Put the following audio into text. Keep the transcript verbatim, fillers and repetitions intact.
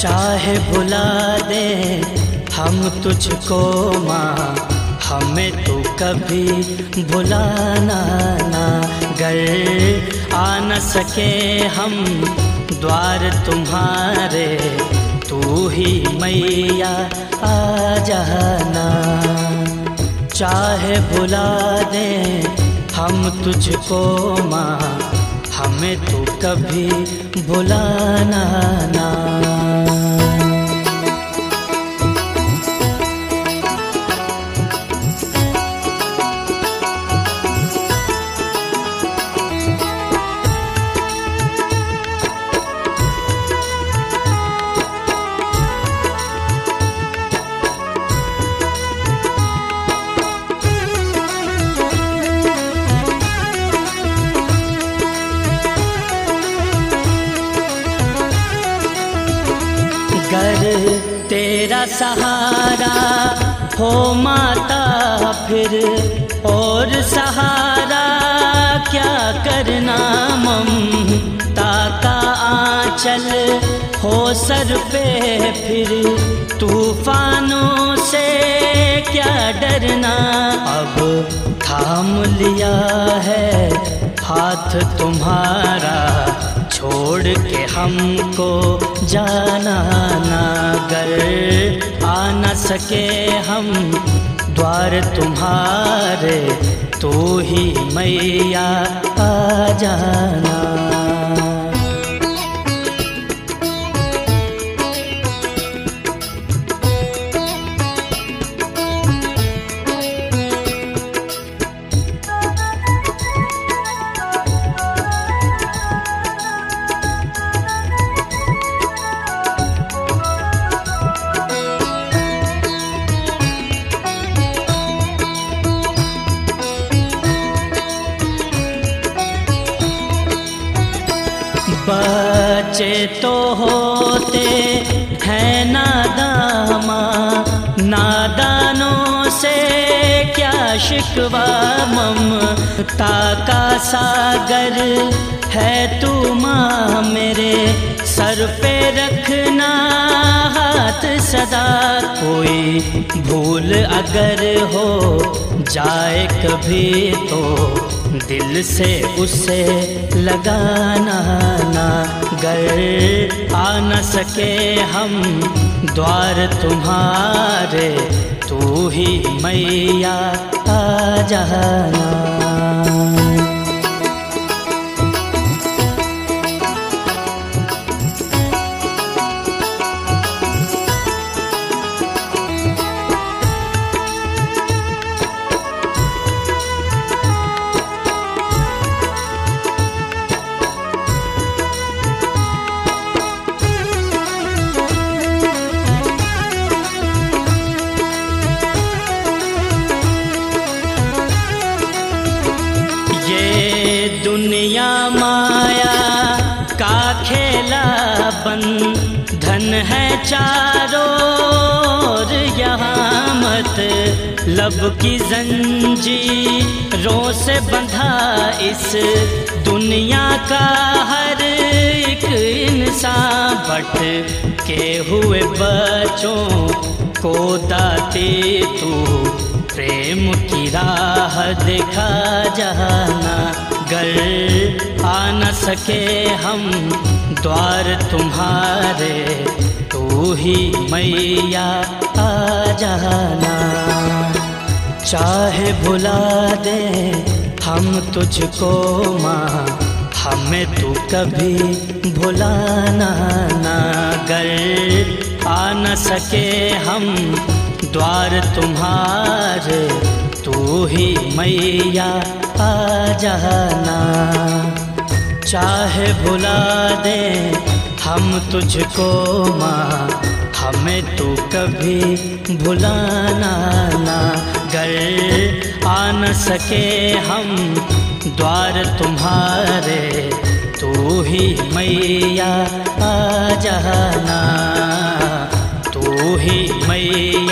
चाहे भुला दे हम तुझको माँ, हमें तो कभी भुलाना ना। गर आ न सके हम द्वार तुम्हारे, तू ही मैया आ जाना। चाहे भुला दे हम तुझको माँ, हमें तो कभी भुलाना ना। गर तेरा सहारा हो माता, फिर और सहारा क्या करना। ममता का आंचल हो सर पे, फिर तूफानों से क्या डरना। अब थाम लिया है हाथ तुम्हारा, छोड़ के हमको जाना ना। गर आ न सके हम द्वार तुम्हारे, तू ही मैया आ जाना। बच्चे तो होते हैं नादान माँ, नादानों से क्या शिकवा। ममता का सागर है तू माँ, मेरे सर पे रखना हाथ सदा। कोई भूल अगर हो जाए कभी तो दिल से उसे लगाना ना। गर आ न सके हम द्वार तुम्हारे, तू ही मैया आ जाना। दुनिया माया का खेला बंधन है चारों, यहाँ मत लब की जंजीरों से बंधा इस दुनिया का हर एक इंसान। बट के हुए बच्चों को दाते तू प्रेम की राह दिखा जाना। गर आ न सके हम द्वार तुम्हारे, तू ही मैया आ जाना। चाहे भुला दे हम तुझको माँ, हमें तू कभी भुलाना ना। गर आ न सके हम द्वार तुम्हारे, तू ही मैया आ जाना। चाहे भुला दे हम तुझको माँ, हमें तू कभी भुलाना ना। गर आ न सके हम द्वार तुम्हारे, तू ही मैया आ जाना। तू ही मैया